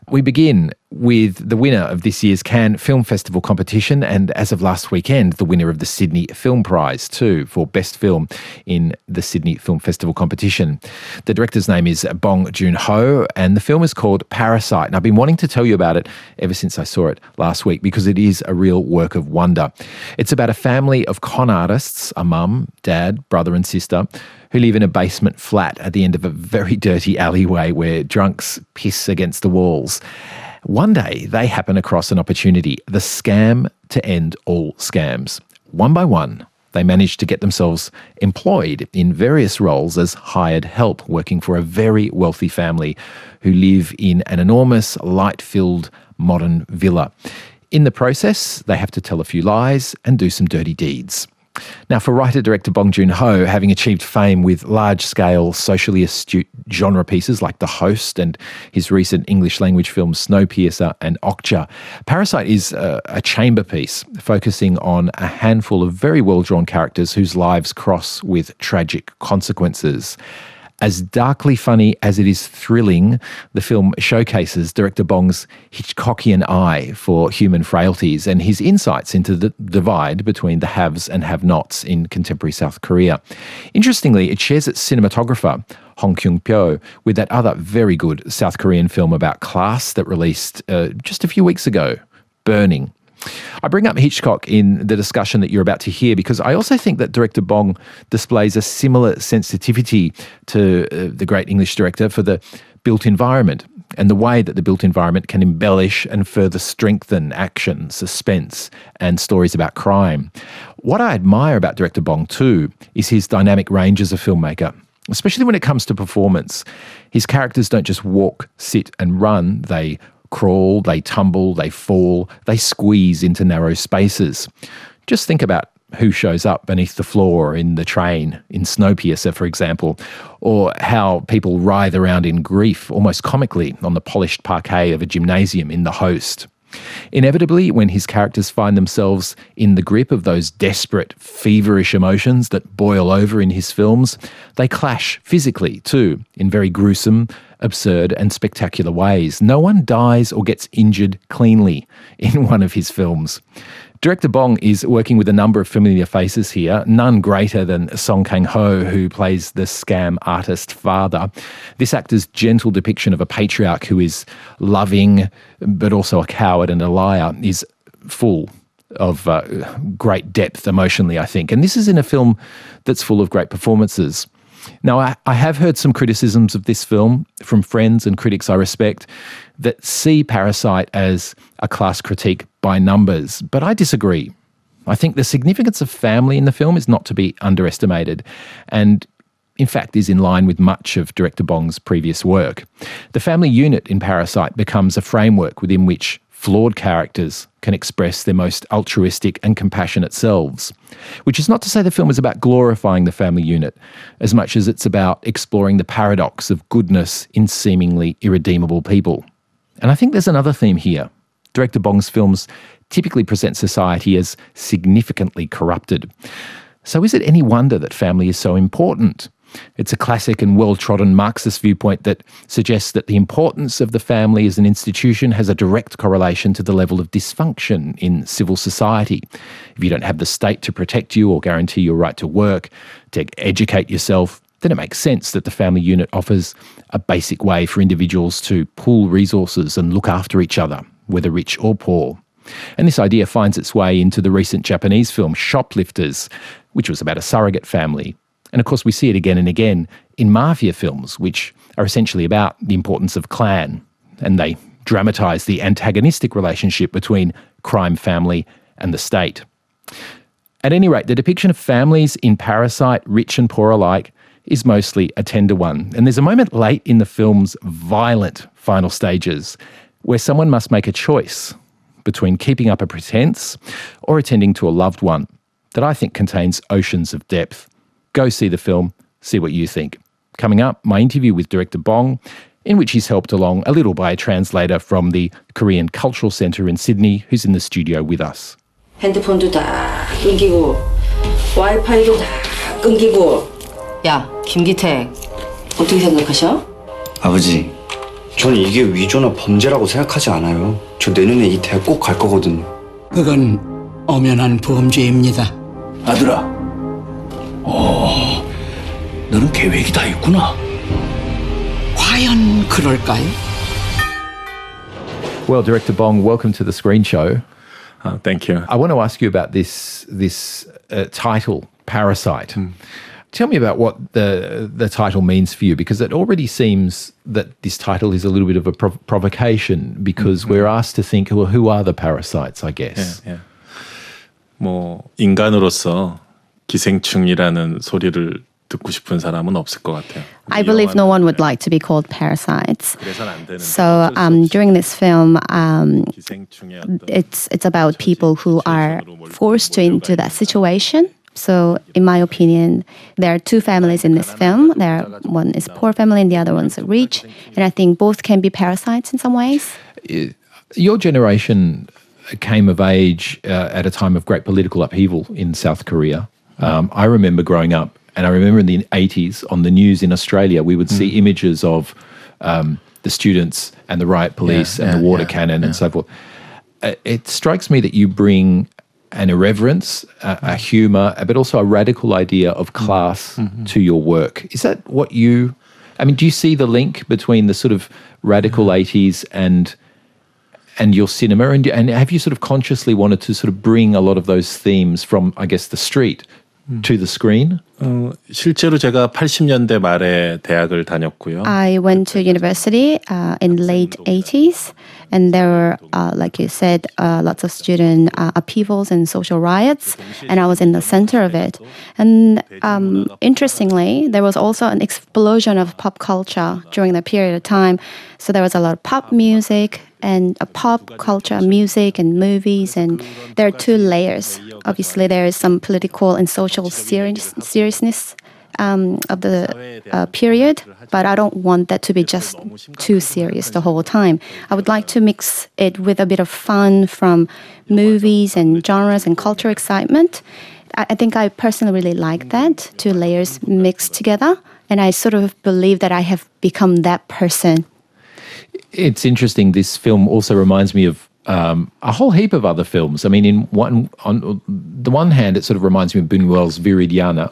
We begin with the winner of this year's Cannes Film Festival competition, and as of last weekend, the winner of the Sydney Film Prize too for Best Film in the Sydney Film Festival competition. The director's name is Bong Joon-ho, and the film is called Parasite. And I've been wanting to tell you about it ever since I saw it last week because it is a real work of wonder. It's about a family of con artists, a mum, dad, brother and sister, who live in a basement flat at the end of a very dirty alleyway where drunks piss against the walls. One day, they happen across an opportunity, the scam to end all scams. One by one, they manage to get themselves employed in various roles as hired help, working for a very wealthy family who live in an enormous, light-filled modern villa. In the process, they have to tell a few lies and do some dirty deeds. Now, for writer-director Bong Joon-ho, having achieved fame with large-scale, socially astute genre pieces like The Host and his recent English-language films Snowpiercer and Okja, Parasite is a chamber piece focusing on a handful of very well-drawn characters whose lives cross with tragic consequences. As darkly funny as it is thrilling, the film showcases director Bong's Hitchcockian eye for human frailties and his insights into the divide between the haves and have-nots in contemporary South Korea. Interestingly, it shares its cinematographer, Hong Kyung-pyo, with that other very good South Korean film about class that released just a few weeks ago, Burning. I bring up Hitchcock in the discussion that you're about to hear because I also think that director Bong displays a similar sensitivity to the great English director for the built environment and the way that the built environment can embellish and further strengthen action, suspense and stories about crime. What I admire about director Bong too is his dynamic range as a filmmaker, especially when it comes to performance. His characters don't just walk, sit and run, they crawl, they tumble, they fall, they squeeze into narrow spaces. Just think about who shows up beneath the floor in the train, in Snowpiercer, for example, or how people writhe around in grief, almost comically, on the polished parquet of a gymnasium in The Host. Inevitably, when his characters find themselves in the grip of those desperate, feverish emotions that boil over in his films, they clash physically too, in very gruesome, absurd and spectacular ways. No one dies or gets injured cleanly in one of his films. Director Bong is working with a number of familiar faces here, none greater than Song Kang-ho, who plays the scam artist father. This actor's gentle depiction of a patriarch who is loving but also a coward and a liar is full of great depth emotionally, I think. And this is in a film that's full of great performances. Now, I have heard some criticisms of this film from friends and critics I respect that see Parasite as a class critique by numbers, but I disagree. I think the significance of family in the film is not to be underestimated and, in fact, is in line with much of director Bong's previous work. The family unit in Parasite becomes a framework within which flawed characters can express their most altruistic and compassionate selves, which is not to say the film is about glorifying the family unit as much as it's about exploring the paradox of goodness in seemingly irredeemable people. And I think there's another theme here. Director Bong's films typically present society as significantly corrupted. So is it any wonder that family is so important? It's a classic and well-trodden Marxist viewpoint that suggests that the importance of the family as an institution has a direct correlation to the level of dysfunction in civil society. If you don't have the state to protect you or guarantee your right to work, to educate yourself, then it makes sense that the family unit offers a basic way for individuals to pool resources and look after each other, whether rich or poor. And this idea finds its way into the recent Japanese film Shoplifters, which was about a surrogate family. And of course we see it again and again in mafia films, which are essentially about the importance of clan, and they dramatise the antagonistic relationship between crime family and the state. At any rate, the depiction of families in Parasite, rich and poor alike, is mostly a tender one. And there's a moment late in the film's violent final stages where someone must make a choice between keeping up a pretense or attending to a loved one that I think contains oceans of depth. Go see the film, see what you think. Coming up, my interview with director Bong, in which he's helped along a little by a translator from the Korean Cultural Centre in Sydney, who's in the studio with us. 핸드폰도 다 끊기고 와이파이도 다 끊기고. 야, 김기택. 어떻게 생각하셔? 아버지, 전 이게 위조나 범죄라고 생각하지 않아요. 저 내년에 이 대학 꼭 갈 거거든요. 그건 엄연한 범죄입니다. 아들아, 너는 계획이 다 있구나. 과연 그럴까요? Well, Director Bong, welcome to the Screen Show. Thank you. I want to ask you about this title, Parasite. Tell me about what the title means for you, because it already seems that this title is a little bit of a provocation, because we're asked to think, well, who are the parasites, I guess. Yeah. 뭐 인간으로서 기생충이라는 소리를 듣고 싶은 사람은 없을 것 같아요. I believe no one would like to be called parasites. 그래서는 안 되는데 So during this film, it's about people who are forced into that situation. So in my opinion, there are two families in this film. One is a poor family and the other one's rich. And I think both can be parasites in some ways. Your generation came of age at a time of great political upheaval in South Korea. I remember growing up, and I remember in the 80s on the news in Australia, we would see images of the students and the riot police and the water cannon and so forth. It strikes me that you bring an irreverence, a humour, but also a radical idea of class to your work. Is that what you... I mean, do you see the link between the sort of radical 80s and your cinema? And have you sort of consciously wanted to sort of bring a lot of those themes from, I guess, the street to the screen? 실제로 제가 80년대 말에 대학을 다녔고요. I went to university in late 80s, and there were, like you said, lots of student upheavals and social riots, and I was in the center of it. And interestingly, there was also an explosion of pop culture during that period of time. So there was a lot of pop music and pop culture, music and movies, and there are two layers. Obviously, there is some political and social seriousness of the period, but I don't want that to be just too serious the whole time. I would like to mix it with a bit of fun from movies and genres and cultural excitement. I think I personally really like that, two layers mixed together, and I sort of believe that I have become that person. It's interesting. This film also reminds me of a whole heap of other films. I mean, on the one hand, it sort of reminds me of Buñuel's Viridiana,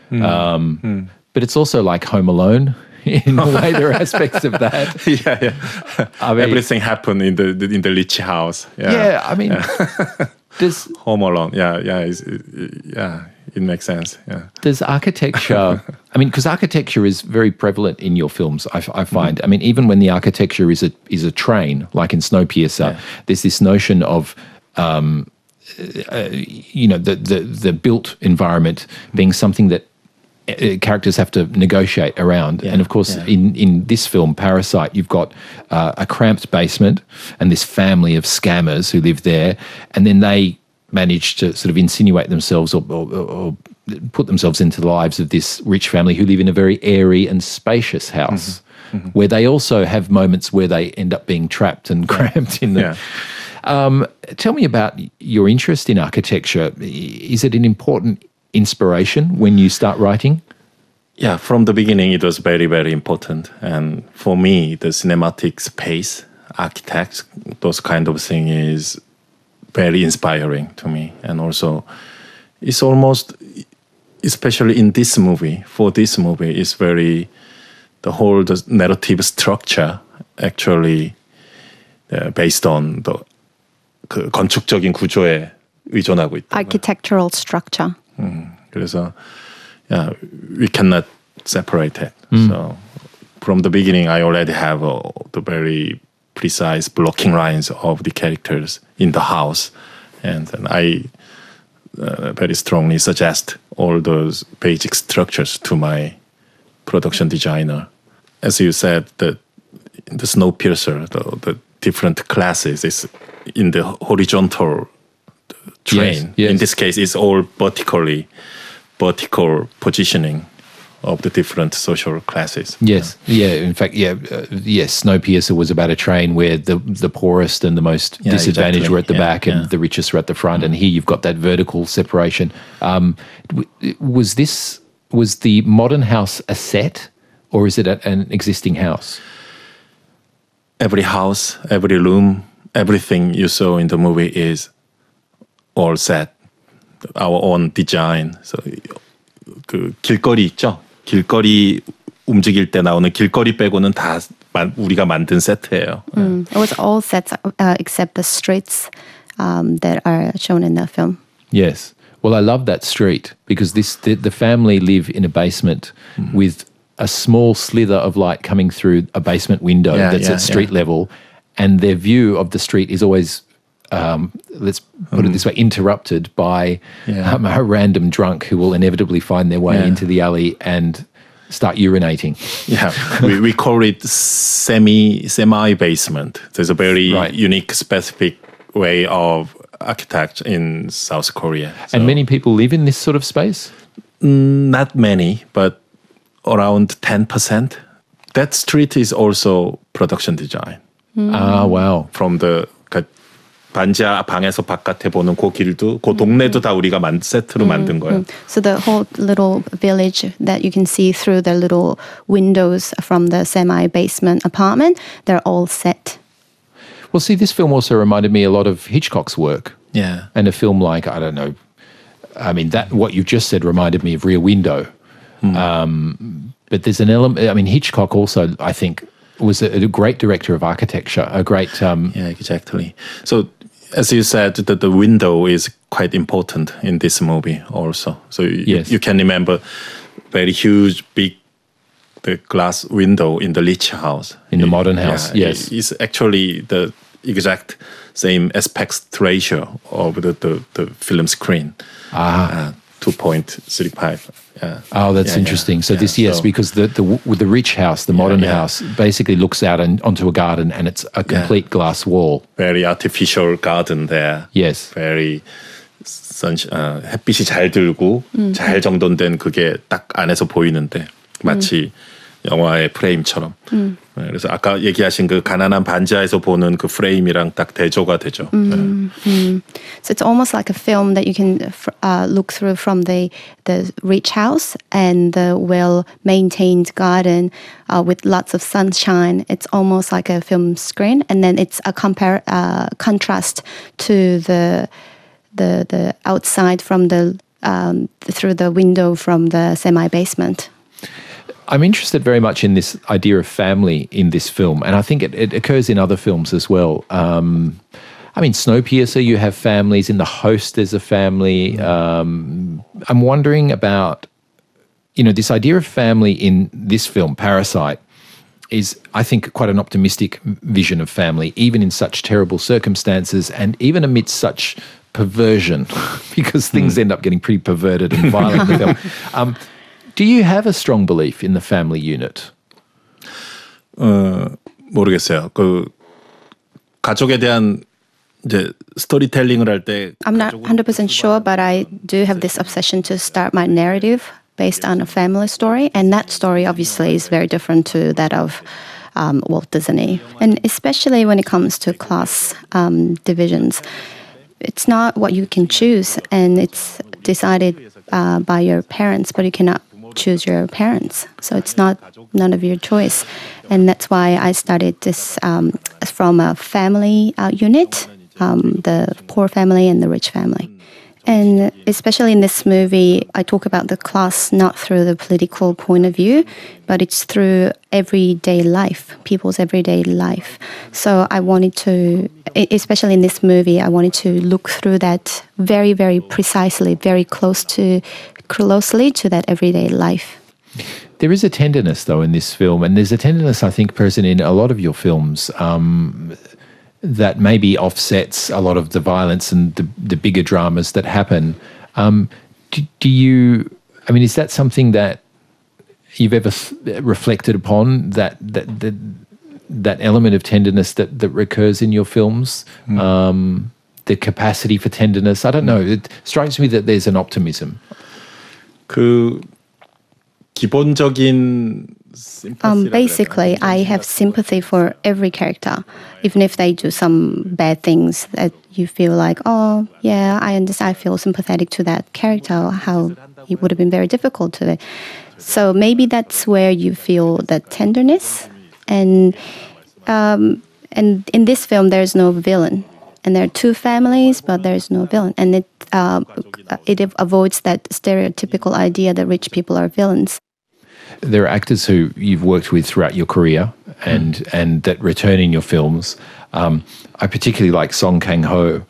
but it's also like Home Alone. In a way, there are aspects of that. Yeah. I mean, Everything happened in the rich house. Yeah, I mean, does Home Alone. Yeah. It makes sense. Yeah. Does architecture? I mean, because architecture is very prevalent in your films. I find. I mean, even when the architecture is a train, like in Snowpiercer, there's this notion of the built environment being something that characters have to negotiate around. And of course, in this film, Parasite, you've got a cramped basement and this family of scammers who live there, and then they manage to sort of insinuate themselves or put themselves into the lives of this rich family who live in a very airy and spacious house, where they also have moments where they end up being trapped and cramped in the... Tell me about your interest in architecture. Is it an important inspiration when you start writing? Yeah, from the beginning it was very, very important. And for me, the cinematic space, architects, those kind of thing is very inspiring to me. And also, it's almost, especially in this movie, it's very, the narrative structure actually based on the 건축적인 구조에 의존하고 있다. Architectural structure. 그래서 we cannot separate it. So from the beginning, I already have the very precise blocking lines of the characters in the house, and then I very strongly suggest all those basic structures to my production designer. As you said, the Snowpiercer, the different classes is in the horizontal train. Yes. In this case, it's all vertical positioning of the different social classes. Yes, in fact, yes, Snowpiercer was about a train where the poorest and the most disadvantaged were at the back and the richest were at the front, and here you've got that vertical separation. Was the modern house a set, or is it an existing house? every house, every room, everything you saw in the movie is all set, our own design. So 그 길거리 있죠? 길거리 움직일 때 나오는 길거리 빼고는 다 우리가 만든 세트예요. It was all sets except the streets that are shown in the film. Yes. Well, I love that street because the family live in a basement with a small slither of light coming through a basement window that's at street level, and their view of the street is always, let's put it this way, interrupted by a random drunk who will inevitably find their way into the alley and start urinating. Yeah, we call it semi basement. There's a very unique, specific way of architecture in South Korea. So, and many people live in this sort of space? Not many, but around 10%. That street is also production design. Ah, wow. From the 반지하 방에서 바깥에 보는 그 길도 그 동네도 다 우리가 세트로 만든 거예요. So the whole little village that you can see through the little windows from the semi-basement apartment, they're all set. Well, see, this film also reminded me a lot of Hitchcock's work. Yeah. And a film like, I don't know, I mean, that what you've just said reminded me of Rear Window. But there's an element, I mean, Hitchcock also, I think, was a great director of architecture, a great... Yeah, exactly. So, as you said, the window is quite important in this movie also. So you can remember very huge, big the glass window in the Leach house. In the modern house, yes. It's actually the exact same aspect ratio of the film screen. 2.35. Yeah. Oh, that's interesting. So this, because the rich house, the modern house, basically looks out onto a garden, and it's a complete glass wall. Very artificial garden there. Yes. Very 햇빛이 잘 들고 잘 정돈된 그게 딱 안에서 보이는데 마치 영화의 프레임처럼. 그래서 아까 얘기하신 그 가난한 반지하에서 보는 그 프레임이랑 딱 대조가 되죠. So it's almost like a film that you can look through from the rich house and the well-maintained garden with lots of sunshine. It's almost like a film screen, and then it's a contrast to the outside from through the window from the semi-basement. I'm interested very much in this idea of family in this film, and I think it occurs in other films as well. I mean, Snowpiercer, you have families. In The Host, there's a family. I'm wondering about, this idea of family in this film, Parasite, is, I think, quite an optimistic vision of family, even in such terrible circumstances and even amidst such perversion, because things end up getting pretty perverted and violent in the film. Do you have a strong belief in the family unit? 모르겠어요. 그 가족에 대한 이제 스토리텔링을 할 때 I'm not 100% sure, but I do have this obsession to start my narrative based on a family story, and that story obviously is very different to that of Walt Disney, and especially when it comes to class divisions. It's not what you can choose, and it's decided by your parents, but you cannot choose your parents. So it's none of your choice. And that's why I started this from a family unit, the poor family and the rich family. And especially in this movie, I talk about the class not through the political point of view, but it's through everyday life, people's everyday life. So I wanted to, especially in this movie, I wanted to look through that very, very precisely, very closely to that everyday life. There is a tenderness, though, in this film, and there's a tenderness, I think, present in a lot of your films that maybe offsets a lot of the violence and the bigger dramas that happen. Do you, I mean, is that something that you've ever reflected upon, that element of tenderness that recurs in your films? The capacity for tenderness? I don't know. It strikes me that there's an optimism. 그 기본적인 basically, I have sympathy for every character, even if they do some bad things that you feel like, oh, yeah, I understand, I feel sympathetic to that character, how it would have been very difficult to it. So maybe that's where you feel that tenderness. And And in this film, there's no villain. And there are two families, but there's no villain. And it avoids that stereotypical idea that rich people are villains. There are actors who you've worked with throughout your career and that return in your films. I particularly like Song Kang-ho.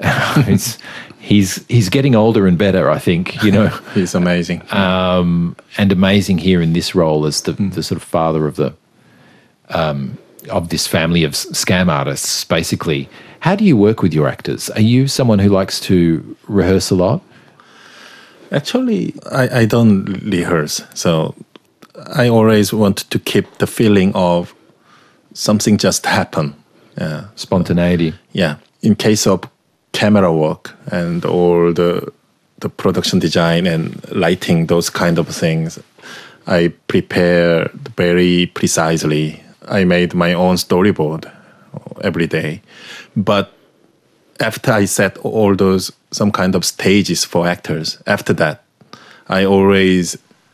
He's getting older and better, I think, you know. He's amazing. And amazing here in this role as the sort of father of the of this family of scam artists, basically. How do you work with your actors? Are you someone who likes to rehearse a lot? Actually, I don't rehearse. So I always want to keep the feeling of something just happened. Yeah. Spontaneity. Yeah. In case of camera work and all the production design and lighting, those kind of things, I prepare very precisely. I made my own storyboard every day. But after I set all those, some kind of stages for actors, after that, I always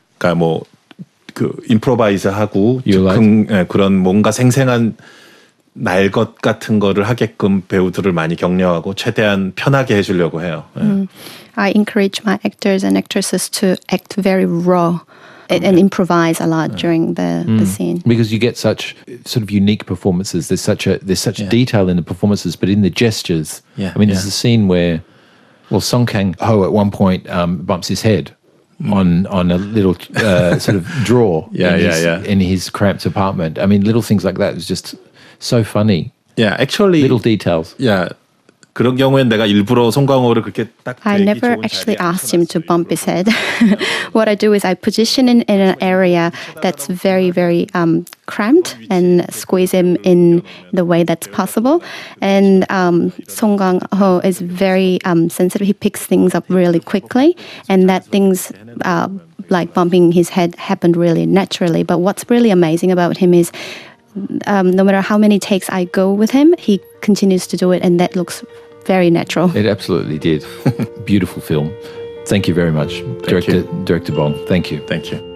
improvise 하고 그런 뭔가 생생한 날 것 같은 거를 하게끔 배우들을 많이 격려하고 최대한 편하게 해주려고 해요. I encourage my actors and actresses to act very raw and improvise a lot during the scene. Because you get such sort of unique performances. There's such detail in the performances, but in the gestures. Yeah, I mean, there's a scene where, Song Kang-ho at one point bumps his head on a little sort of drawer in his cramped apartment. I mean, little things like that is just so funny. Yeah, actually, little details. Yeah. 그런 경우엔 내가 일부러 송강호를 그렇게 딱 I never actually asked him to bump his head. What I do is I position him in an area that's very, very cramped and squeeze him in the way that's possible. And Song Kang-ho is very sensitive. He picks things up really quickly, and that things like bumping his head happened really naturally. But what's really amazing about him is no matter how many takes I go with him, he continues to do it, and that looks very natural. It absolutely did. Beautiful film. Thank you very much, Director Bong. Thank you. Thank you.